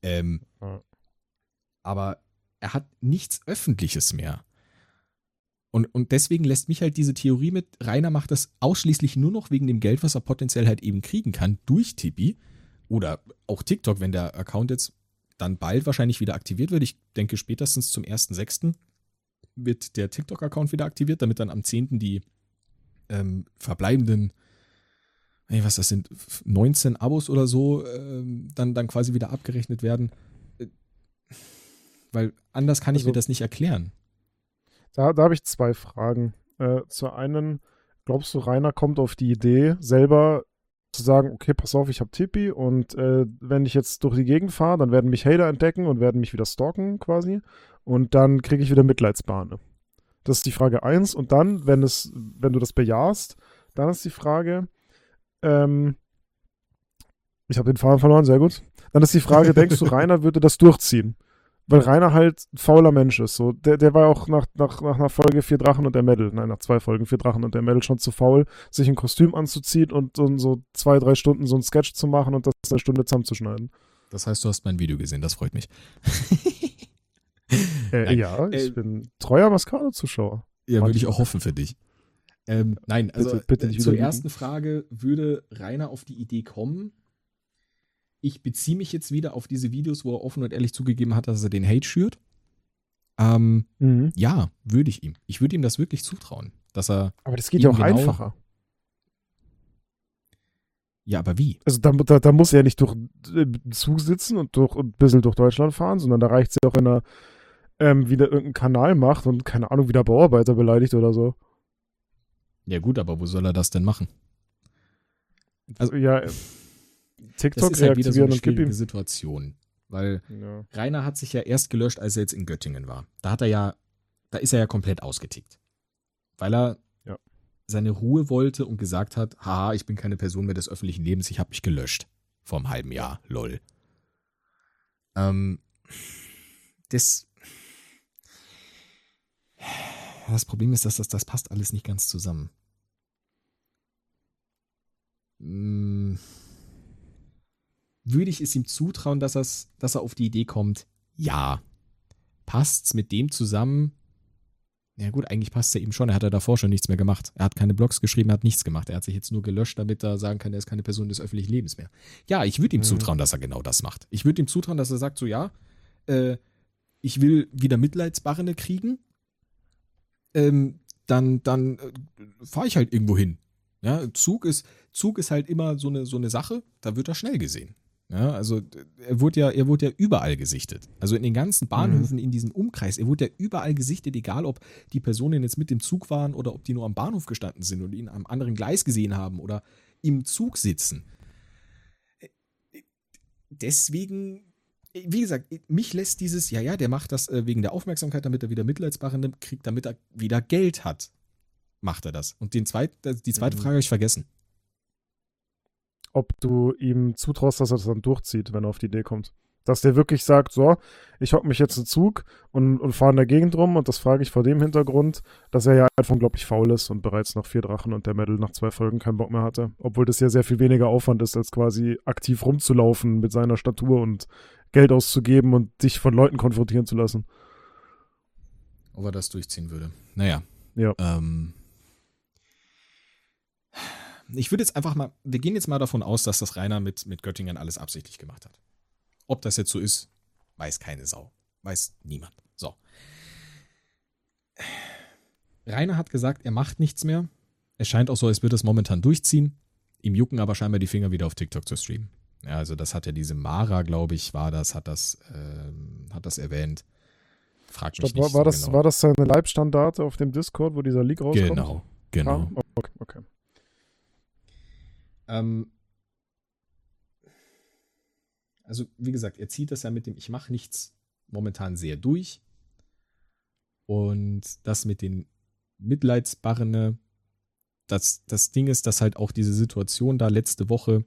Aber er hat nichts Öffentliches mehr. Und deswegen lässt mich halt diese Theorie mit, Rainer macht das ausschließlich nur noch wegen dem Geld, was er potenziell halt eben kriegen kann, durch Tipeee oder auch TikTok, wenn der Account jetzt dann bald wahrscheinlich wieder aktiviert wird. Ich denke, spätestens zum 1.6. wird der TikTok-Account wieder aktiviert, damit dann am 10. die verbleibenden, was das sind, 19 Abos oder so, dann quasi wieder abgerechnet werden. Weil anders kann ich Also- mir das nicht erklären. Da habe ich 2 Fragen. Zur einen, glaubst du, Rainer kommt auf die Idee, selber zu sagen, okay, pass auf, ich habe Tipi und wenn ich jetzt durch die Gegend fahre, dann werden mich Hater entdecken und werden mich wieder stalken quasi und dann kriege ich wieder Mitleidsbahne. Das ist die Frage 1. Und dann, wenn du das bejahst, dann ist die Frage, ich habe den Faden verloren, sehr gut. Dann ist die Frage, denkst du, Rainer würde das durchziehen? Weil Rainer halt ein fauler Mensch ist. So. Der war auch nach einer Folge 4 Drachen und der Mädel, nein, nach 2 Folgen 4 Drachen und der Mädel schon zu faul, sich ein Kostüm anzuziehen und so 2, 3 Stunden so ein Sketch zu machen und das eine Stunde zusammenzuschneiden. Das heißt, du hast mein Video gesehen, das freut mich. Nein, Ja, ich bin treuer Mascaro-Zuschauer. Ja, würde ich auch hoffen für dich. Nein, also bitte nicht zur wieder ersten Frage, würde Rainer auf die Idee kommen? Ich beziehe mich jetzt wieder auf diese Videos, wo er offen und ehrlich zugegeben hat, dass er den Hate schürt. Ja, würde ich ihm. Ich würde ihm das wirklich zutrauen, dass er. Aber das geht ja auch genau- einfacher. Ja, aber wie? Also da muss er ja nicht durch den Zug sitzen und ein bisschen durch Deutschland fahren, sondern da reicht es ja auch, wenn er wieder irgendeinen Kanal macht und, keine Ahnung, wieder Bauarbeiter beleidigt oder so. Ja gut, aber wo soll er das denn machen? Also- ja, Das TikTok ist halt wieder so reaktivieren eine und gib schwierige ihm. Situation. Weil Ja. Rainer hat sich ja erst gelöscht, als er jetzt in Göttingen war. Da ist er ja komplett ausgetickt. Weil er Ja. seine Ruhe wollte und gesagt hat, haha, ich bin keine Person mehr des öffentlichen Lebens, ich habe mich gelöscht. Vor einem halben Jahr, lol. Das Problem ist, dass das passt alles nicht ganz zusammen. Würde ich es ihm zutrauen, dass er auf die Idee kommt? Ja. Passt's mit dem zusammen? Ja gut, eigentlich passt es ja eben schon. Er hat ja davor schon nichts mehr gemacht. Er hat keine Blogs geschrieben, er hat nichts gemacht. Er hat sich jetzt nur gelöscht, damit er sagen kann, er ist keine Person des öffentlichen Lebens mehr. Ja, ich würde ihm zutrauen, dass er genau das macht. Ich würde ihm zutrauen, dass er sagt so, ja, ich will wieder Mitleidsbarre kriegen. Dann fahre ich halt irgendwo hin. Ja, Zug ist halt immer so eine Sache, da wird er schnell gesehen. Ja, also er wurde ja überall gesichtet. Also in den ganzen Bahnhöfen in diesem Umkreis, er wurde ja überall gesichtet, egal ob die Personen jetzt mit dem Zug waren oder ob die nur am Bahnhof gestanden sind und ihn am anderen Gleis gesehen haben oder im Zug sitzen. Deswegen, wie gesagt, mich lässt dieses, der macht das wegen der Aufmerksamkeit, damit er wieder Mitleidsbarre kriegt, damit er wieder Geld hat, macht er das. Und die zweite Frage habe ich vergessen. Ob du ihm zutraust, dass er das dann durchzieht, wenn er auf die Idee kommt. Dass der wirklich sagt, so, ich hock mich jetzt in den Zug und fahre in der Gegend rum und das frage ich vor dem Hintergrund, dass er ja einfach unglaublich faul ist und bereits nach 4 Drachen und der Mädel nach 2 Folgen keinen Bock mehr hatte. Obwohl das ja sehr viel weniger Aufwand ist, als quasi aktiv rumzulaufen mit seiner Statur und Geld auszugeben und dich von Leuten konfrontieren zu lassen. Ob er das durchziehen würde. Naja. Ja. Ich würde jetzt einfach mal, wir gehen jetzt mal davon aus, dass das Rainer mit Göttingen alles absichtlich gemacht hat. Ob das jetzt so ist, weiß keine Sau. Weiß niemand. So. Rainer hat gesagt, er macht nichts mehr. Es scheint auch so, als würde es momentan durchziehen. Ihm jucken aber scheinbar die Finger wieder auf TikTok zu streamen. Ja, also das hat ja diese Mara, glaube ich, hat das erwähnt. Fragt mich nicht War so genau. das seine Leibstandarte auf dem Discord, wo dieser Leak rauskommt? Genau. Okay. Also, wie gesagt, er zieht das ja mit dem Ich mache nichts momentan sehr durch. Und das mit den Mitleidsbarren, das Ding ist, dass halt auch diese Situation da letzte Woche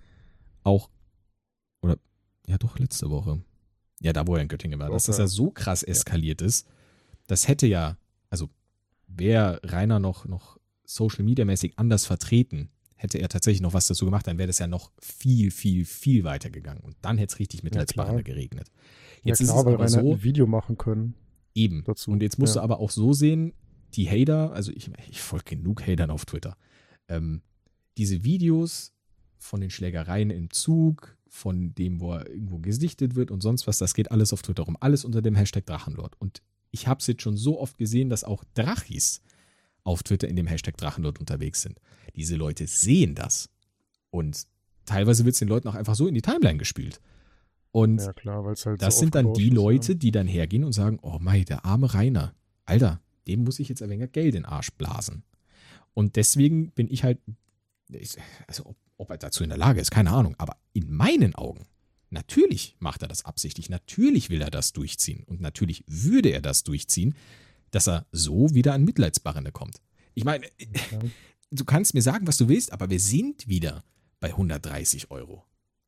letzte Woche. Ja, da wo er in Göttingen war, dass das ja so krass eskaliert ist, das hätte ja, also wäre Rainer noch Social Media mäßig anders vertreten, hätte er tatsächlich noch was dazu gemacht, dann wäre das ja noch viel, viel, viel weiter gegangen. Und dann hätte es richtig Mitleidsbarren geregnet. Jetzt ist es weil aber Rainer so, ein Video machen können. eben. Dazu. Und jetzt musst du aber auch so sehen, die Hater, also ich folge genug Hatern auf Twitter, diese Videos von den Schlägereien im Zug, von dem, wo er irgendwo gesichtet wird und sonst was, das geht alles auf Twitter rum. Alles unter dem Hashtag Drachenlord. Und ich habe es jetzt schon so oft gesehen, dass auch Drachis auf Twitter in dem Hashtag Drachenlord unterwegs sind. Diese Leute sehen das. Und teilweise wird es den Leuten auch einfach so in die Timeline gespielt. Und Ja, klar, weil es halt das so sind dann die aufgebauscht ist, Leute, die dann hergehen und sagen, oh mei, der arme Rainer, Alter, dem muss ich jetzt ein wenig Geld in den Arsch blasen. Und deswegen bin ich halt, also ob er dazu in der Lage ist, keine Ahnung, aber in meinen Augen, natürlich macht er das absichtlich, natürlich will er das durchziehen und natürlich würde er das durchziehen, dass er so wieder an Mitleidsbarrende kommt. Ich meine, Ja. du kannst mir sagen, was du willst, aber wir sind wieder bei 130 Euro.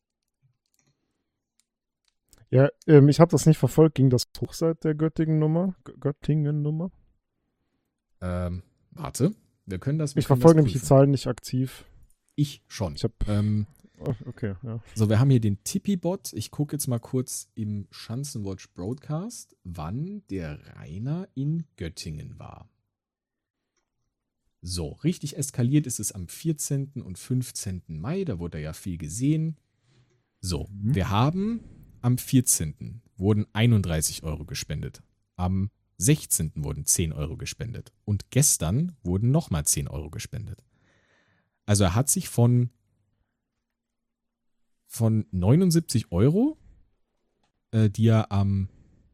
Ja, ich habe das nicht verfolgt. Ging das hoch seit der Göttingen-Nummer? Göttingen-Nummer? Warte, wir können das. Ich verfolge nämlich die Zahlen nicht aktiv. Ich schon. Ich habe. Okay, ja. So, wir haben hier den Tippi-Bot. Ich gucke jetzt mal kurz im Schanzenwatch Broadcast, wann der Rainer in Göttingen war. So, richtig eskaliert ist es am 14. und 15. Mai. Da wurde ja viel gesehen. So, wir haben am 14. wurden 31 Euro gespendet. Am 16. wurden 10 Euro gespendet. Und gestern wurden nochmal 10 Euro gespendet. Also er hat sich von 79 Euro, die er am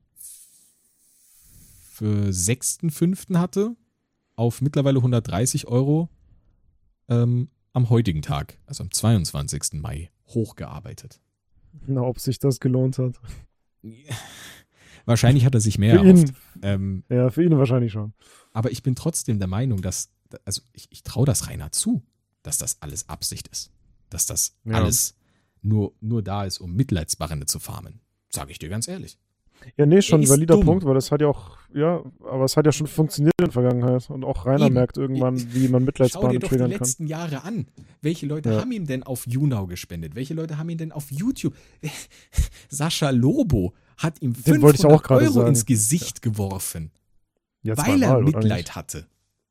6.5. hatte, auf mittlerweile 130 Euro am heutigen Tag, also am 22. Mai, hochgearbeitet. Na, ob sich das gelohnt hat. Wahrscheinlich hat er sich mehr Für ihn. erhofft. Ja, für ihn wahrscheinlich schon. Aber ich bin trotzdem der Meinung, dass, also ich traue das Rainer zu, dass das alles Absicht ist. Dass das alles nur da ist, um Mitleidsbarrende zu farmen. Sage ich dir ganz ehrlich. Ja, nee, schon ein ist valider dumm. Punkt, weil das hat ja auch, ja, aber es hat ja schon funktioniert in der Vergangenheit. Und auch Rainer Eben. merkt irgendwann, wie man Schau dir Mitleidsbahnen doch die triggern kann. letzten Jahre an. Welche Leute Ja. haben ihm denn auf YouNow gespendet? Welche Leute haben ihn denn auf YouTube? Sascha Lobo hat ihm Den wollte ich 500 auch gerade Euro sagen. ins Gesicht geworfen, Ja, weil er zweimal, oder Mitleid nicht? hatte.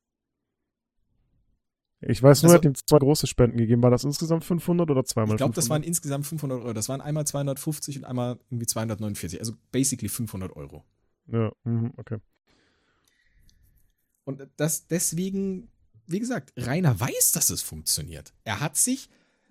Ich weiß nur, Also- er hat ihm 2 große Spenden gegeben. War das insgesamt 500 oder zweimal Ich glaube, das waren 500? insgesamt 500 Euro. Das waren einmal 250 und einmal irgendwie 249. Also basically 500 Euro. Ja, okay. Und das deswegen, wie gesagt, Rainer weiß, dass es funktioniert. Er hat sich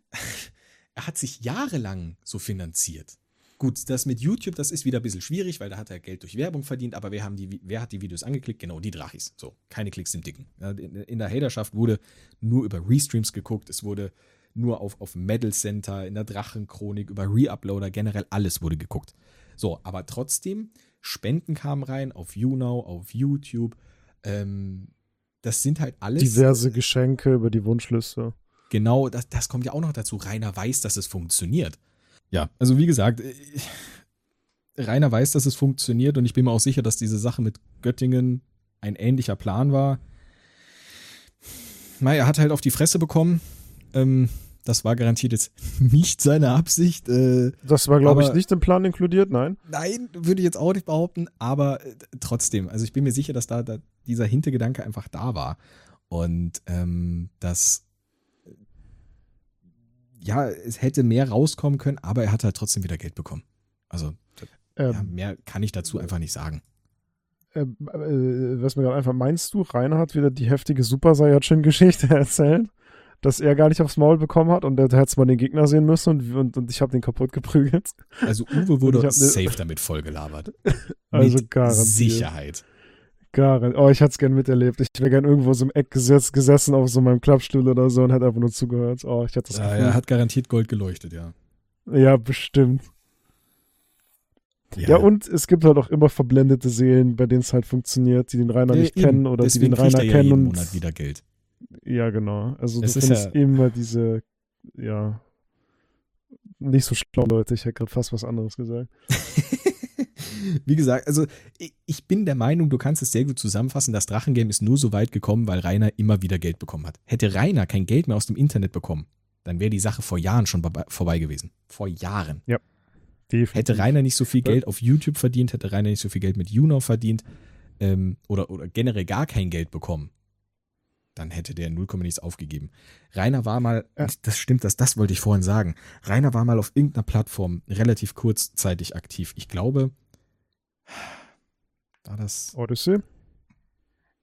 jahrelang so finanziert. Gut, das mit YouTube, das ist wieder ein bisschen schwierig, weil da hat er Geld durch Werbung verdient, aber wer hat die Videos angeklickt? Genau, die Drachis. So, keine Klicks im Dicken. Ja, in der Haterschaft wurde nur über Restreams geguckt, es wurde nur auf Medal Center, in der Drachenchronik, über Reuploader, generell alles wurde geguckt. So, aber trotzdem, Spenden kamen rein auf YouNow, auf YouTube. Das sind halt alles. Diverse Geschenke über die Wunschliste. Genau, das kommt ja auch noch dazu. Rainer weiß, dass es funktioniert. Ja, also wie gesagt, Rainer weiß, dass es funktioniert und ich bin mir auch sicher, dass diese Sache mit Göttingen ein ähnlicher Plan war. Er hat halt auf die Fresse bekommen. Das war garantiert jetzt nicht seine Absicht. Das war, glaube ich, aber- nicht im Plan inkludiert, nein. Nein, würde ich jetzt auch nicht behaupten, aber trotzdem. Also ich bin mir sicher, dass da dieser Hintergedanke einfach da war. Und dass ja, es hätte mehr rauskommen können, aber er hat halt trotzdem wieder Geld bekommen. Also ja, mehr kann ich dazu einfach nicht sagen. Was mir gerade einfach, meinst du, Rainer hat wieder die heftige Super Saiyajin-Geschichte erzählt? Dass er gar nicht aufs Maul bekommen hat und der hätte mal den Gegner sehen müssen und ich habe den kaputt geprügelt. Also Uwe wurde Und ich hab ne- safe damit vollgelabert. Also Mit garantiert. Sicherheit. Oh, ich hätte es gern miterlebt. Ich wäre gern irgendwo so im Eck gesessen auf so meinem Klappstuhl oder so und hätte einfach nur zugehört. Oh, ich hätte das Er Gefühl. hat garantiert Gold geleuchtet, ja. Ja, bestimmt. Ja, und es gibt halt auch immer verblendete Seelen, bei denen es halt funktioniert, die den Rainer nicht eben. kennen oder Deswegen die den Rainer kriegt er ja kennen. jeden Und Monat wieder Geld. ja, genau. Also Es du ist findest ja- immer diese, ja, nicht so schlau Leute. Ich hätte gerade fast was anderes gesagt. Wie gesagt, also ich bin der Meinung, du kannst es sehr gut zusammenfassen, das Drachengame ist nur so weit gekommen, weil Rainer immer wieder Geld bekommen hat. Hätte Rainer kein Geld mehr aus dem Internet bekommen, dann wäre die Sache vor Jahren schon vorbei gewesen. Vor Jahren. Definitiv. Hätte Rainer nicht so viel Geld auf YouTube verdient, hätte Rainer nicht so viel Geld mit YouNow verdient oder generell gar kein Geld bekommen, dann hätte der 0, nichts aufgegeben. Rainer war mal, Ja. das stimmt, das wollte ich vorhin sagen, Rainer war mal auf irgendeiner Plattform relativ kurzzeitig aktiv. Ich glaube, war das... Odyssey.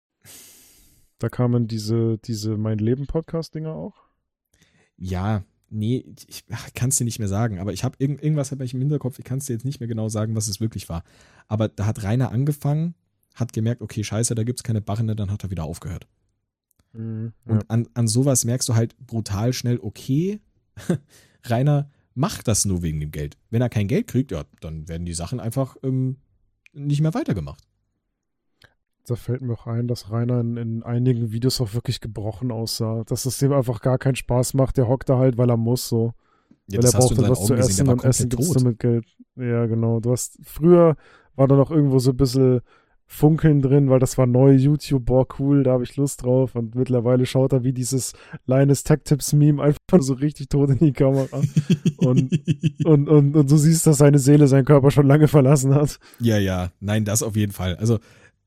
Da kamen diese Mein Leben Podcast-Dinger auch. Ja, nee, ich kann es dir nicht mehr sagen, aber ich habe irgendwas habe ich im Hinterkopf, ich kann es dir jetzt nicht mehr genau sagen, was es wirklich war. Aber da hat Rainer angefangen, hat gemerkt, okay, scheiße, da gibt's keine Barren, dann hat er wieder aufgehört. Ja. Und an sowas merkst du halt brutal schnell, okay, Rainer macht das nur wegen dem Geld. Wenn er kein Geld kriegt, ja, dann werden die Sachen einfach nicht mehr weitergemacht. Da fällt mir auch ein, dass Rainer in einigen Videos auch wirklich gebrochen aussah. Dass es dem einfach gar keinen Spaß macht. Der hockt da halt, weil er muss so. Ja, weil das er hast du braucht in halt seinen was zu Augen gesehen, essen der war und Essen komplett gibst tot. du mit Geld. Ja, genau. Früher war da noch irgendwo so ein bisschen Funkeln drin, weil das war neu, YouTube, boah, cool, da habe ich Lust drauf. Und mittlerweile schaut er wie dieses Linus Tech Tips Meme einfach so richtig tot in die Kamera. Und du siehst, dass seine Seele seinen Körper schon lange verlassen hat. Ja, nein, das auf jeden Fall. Also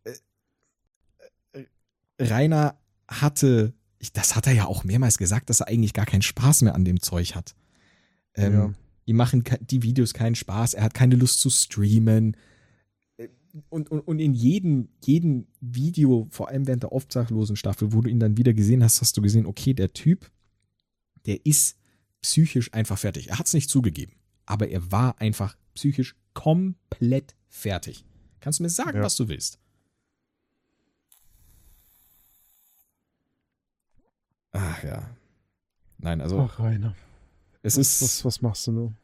Rainer hatte, das hat er ja auch mehrmals gesagt, dass er eigentlich gar keinen Spaß mehr an dem Zeug hat. Ja. Ihm machen die Videos keinen Spaß, er hat keine Lust zu streamen. Und in jedem Video, vor allem während der obdachlosen Staffel, wo du ihn dann wieder gesehen hast, hast du gesehen, okay, der Typ, der ist psychisch einfach fertig. Er hat es nicht zugegeben, aber er war einfach psychisch komplett fertig. Kannst du mir sagen, was du willst? Ach ja. Nein, also. Ach, Rainer. Was machst du nur?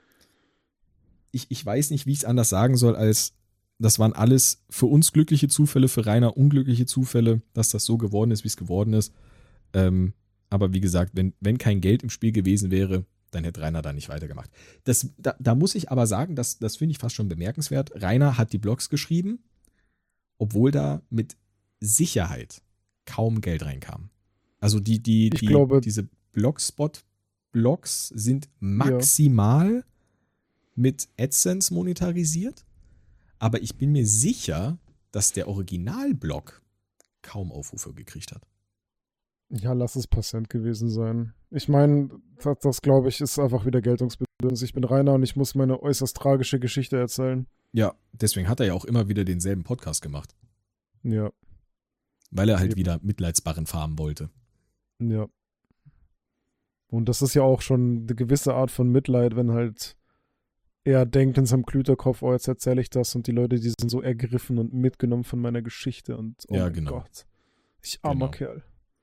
Ich weiß nicht, wie ich es anders sagen soll, als das waren alles für uns glückliche Zufälle, für Rainer unglückliche Zufälle, dass das so geworden ist, wie es geworden ist. Aber wie gesagt, wenn kein Geld im Spiel gewesen wäre, dann hätte Rainer da nicht weitergemacht. Da muss ich aber sagen, das finde ich fast schon bemerkenswert. Rainer hat die Blogs geschrieben, obwohl da mit Sicherheit kaum Geld reinkam. Also diese Blogspot-Blogs sind maximal mit AdSense monetarisiert, aber ich bin mir sicher, dass der Originalblog kaum Aufrufe gekriegt hat. Ja, lass es Passant gewesen sein. Ich meine, das glaube ich, ist einfach wieder Geltungsbedürfnis. Ich bin Rainer und ich muss meine äußerst tragische Geschichte erzählen. Ja, deswegen hat er ja auch immer wieder denselben Podcast gemacht. Ja. Weil er halt wieder Mitleidsbarren farmen wollte. Ja. Und das ist ja auch schon eine gewisse Art von Mitleid, wenn halt er denkt in seinem Klüterkopf, oh, jetzt erzähle ich das und die Leute, die sind so ergriffen und mitgenommen von meiner Geschichte und oh ja, mein genau. Gott. Ich armer Kerl.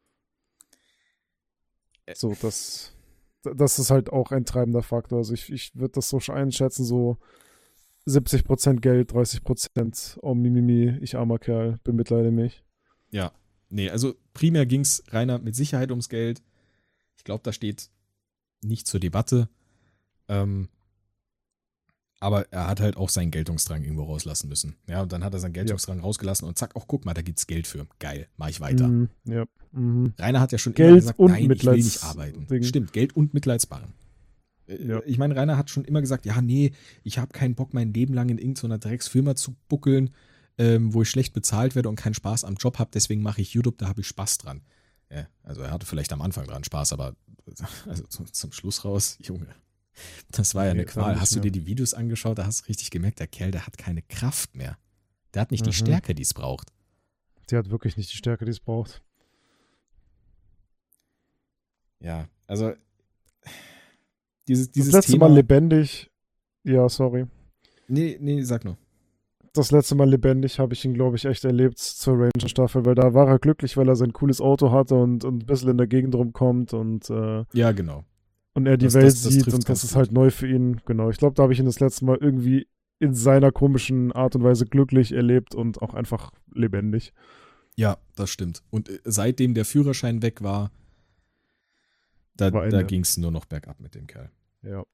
So, das ist halt auch ein treibender Faktor. Also ich würde das so einschätzen, so 70% Geld, 30% oh Mimimi, ich armer Kerl, bemitleide mich. Ja, nee, also primär ging es Rainer mit Sicherheit ums Geld. Ich glaube, da steht nicht zur Debatte. Aber er hat halt auch seinen Geltungsdrang irgendwo rauslassen müssen. Ja, und dann hat er seinen Geltungsdrang rausgelassen und zack, auch guck mal, da gibt's Geld für. Geil, mach ich weiter. Ja. Rainer hat ja schon Geld immer gesagt, und nein, ich will nicht arbeiten. Ding. Stimmt, Geld und Mitleidsbarren. Ja. Ich meine, Rainer hat schon immer gesagt, ja, nee, ich habe keinen Bock, mein Leben lang in irgendeiner Drecksfirma zu buckeln, wo ich schlecht bezahlt werde und keinen Spaß am Job habe, deswegen mache ich YouTube, da habe ich Spaß dran. Ja, also er hatte vielleicht am Anfang dran Spaß, aber also zum Schluss raus, Junge. Das war ja eine Qual. Hast du dir die Videos angeschaut? Da hast du richtig gemerkt, der Kerl, der hat keine Kraft mehr. Der hat nicht die Stärke, die es braucht. Der hat wirklich nicht die Stärke, die es braucht. Ja, also dieses das letzte Thema, Mal lebendig. Ja, sorry. Nee, sag nur. Das letzte Mal lebendig habe ich ihn, glaube ich, echt erlebt zur Ranger-Staffel, weil da war er glücklich, weil er sein cooles Auto hatte und ein bisschen in der Gegend rumkommt und ja, genau. Und er die Welt sieht und das ist halt neu für ihn. Genau, ich glaube, da habe ich ihn das letzte Mal irgendwie in seiner komischen Art und Weise glücklich erlebt und auch einfach lebendig. Ja, das stimmt. Und seitdem der Führerschein weg war, da ging es nur noch bergab mit dem Kerl. Ja.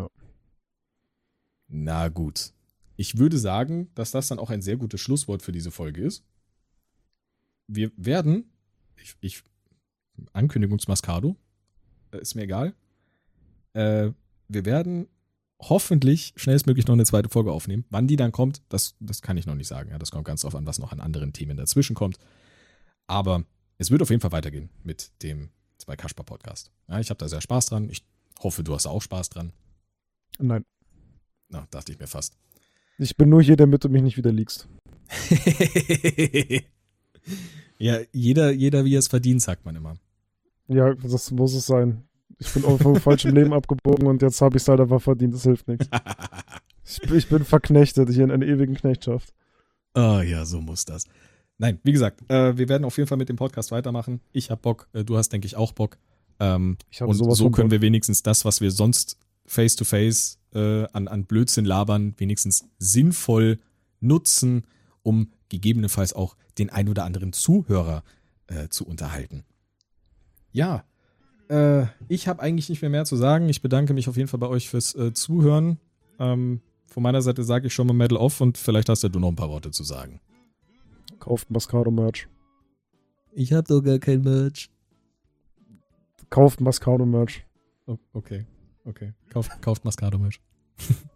Na gut. Ich würde sagen, dass das dann auch ein sehr gutes Schlusswort für diese Folge ist. Wir werden, Ankündigungsmaskado, ist mir egal. Wir werden hoffentlich schnellstmöglich noch eine zweite Folge aufnehmen. Wann die dann kommt, das kann ich noch nicht sagen. Ja, das kommt ganz drauf an, was noch an anderen Themen dazwischen kommt. Aber es wird auf jeden Fall weitergehen mit dem 2Kasper-Podcast. Ja, ich habe da sehr Spaß dran. Ich hoffe, du hast auch Spaß dran. Nein. Na, dachte ich mir fast. Ich bin nur hier, damit du mich nicht wieder liegst. Ja, jeder wie er es verdient, sagt man immer. Ja, das muss es sein. Ich bin auf dem falschen Leben abgebogen und jetzt habe ich es halt einfach verdient, das hilft nichts. Ich bin verknechtet, hier in einer ewigen Knechtschaft. Ah ja, so muss das. Nein, wie gesagt, wir werden auf jeden Fall mit dem Podcast weitermachen. Ich hab Bock, du hast, denke ich, auch Bock. Ich hab Und sowas so von können Bock. wir wenigstens das, was wir sonst face-to-face an Blödsinn labern, wenigstens sinnvoll nutzen, um gegebenenfalls auch den ein oder anderen Zuhörer zu unterhalten. Ja, ich habe eigentlich nicht mehr zu sagen. Ich bedanke mich auf jeden Fall bei euch fürs Zuhören. Von meiner Seite sage ich schon mal Medal off und vielleicht hast ja du noch ein paar Worte zu sagen. Kauft Mascaro-Merch. Ich habe sogar kein Merch. Kauft Mascaro-Merch. Okay. Kauft Mascaro-Merch.